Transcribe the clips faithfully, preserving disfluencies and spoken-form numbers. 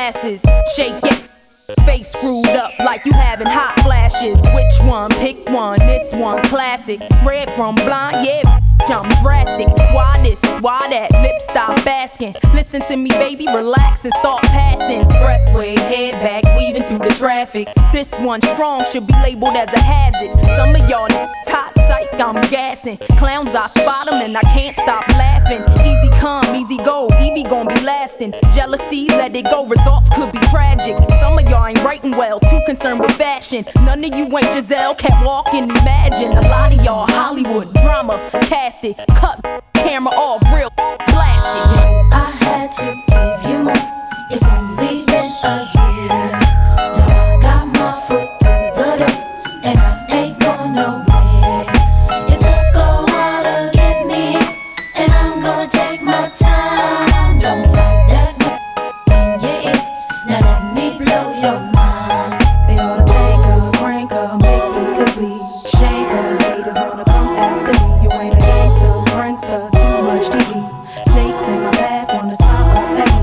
glasses, shake it. Face screwed up like you having hot flashes. Which one? Pick one. This one classic. Red from blind, yeah. I'm drastic. Why this? Why that? Lip stop asking. Listen to me, baby, relax and start passing. Expressway, head back, weaving through the traffic. This one strong should be labeled as a hazard. Some of y'all hot psych, I'm gassing. Clowns, I spot them and I can't stop laughing. Easy come, easy go, Evie gon' be lasting. Jealousy, let it go, results could be tragic. Some of y'all ain't writing well, too concerned with fashion. None of you ain't Giselle, can't walk and imagine. A lot of y'all Hollywood drama, cast it, cut camera off, real blasted. I had to give you more. It's only been a year. Now I got my foot through the door, and I ain't going nowhere. It took a while to get me, and I'm gonna take my time. Don't fight that when you're it. Now let me blow your mind. They oughta thank her, crank her, make speakers bleed, shake her. Haters wanna come after me. You ain't a gangster, prankster, too much to eat. Snakes in my path wanna smile up at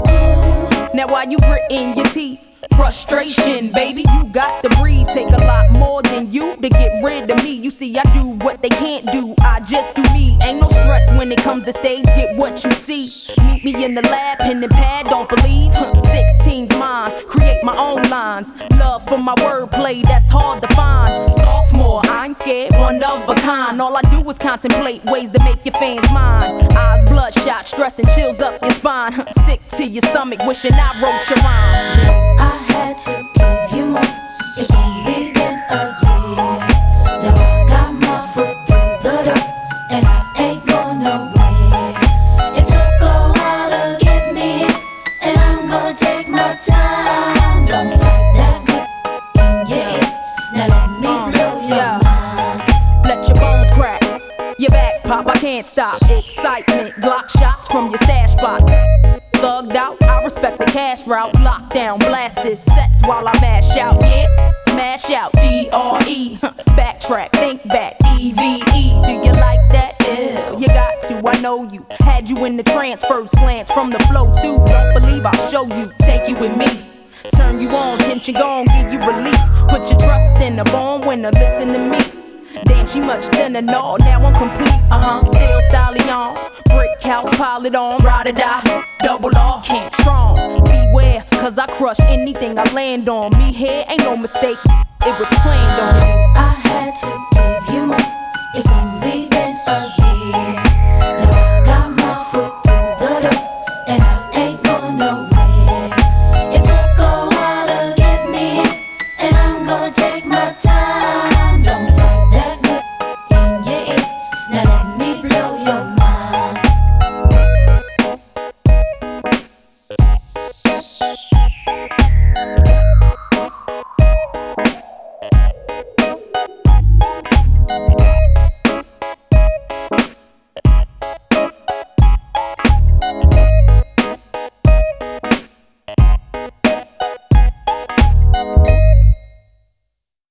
me. Now while you gritting your teeth, frustration, baby, you got to breathe. Take a lot more than you to get rid of me. You see, I do what they can't do, I just do me. Ain't no stress when it comes to stage, get what you see. Meet me in the lab, pen and pad, don't believe. sixteen's mine, create my own lines. Love for my wordplay, that's hard to find. Sophomore, I ain't scared, one of a kind. All I do is contemplate ways to make your fans mine. Eyes bloodshot, stress and chills up your spine. Sick to your stomach, wishing I wrote your rhyme. I had to give you more. It's only been a year. Now I got my foot through the door, and I ain't going nowhere. It took a while to get me, and I'm gonna take my time. Don't fight that good when you're it. Now let me Uh, blow your yeah. mind. Let your bones crack, your back pop, I can't stop. Excitement, Glock shots from your stash spot. Thugged out, I respect the cash route. Lockdown, blast this sets while I mash out. Yeah, mash out, D R E. Backtrack, think back, E V E. Do you like that? Yeah, you got to, I know you. Had you in the trance, first glance from the flow too. Don't believe I'll show you, take you with me. Turn you on, tension gone, give you relief. Put your trust in a born winner, listen to me. Damn, she much thinner, no, now I'm complete, uh-huh. Still stallion, brick house, pile it on. Ride or die, double R, can't strong. Beware, cause I crush anything I land on. Me here ain't no mistake, it was planned on. I had to give you more. It's only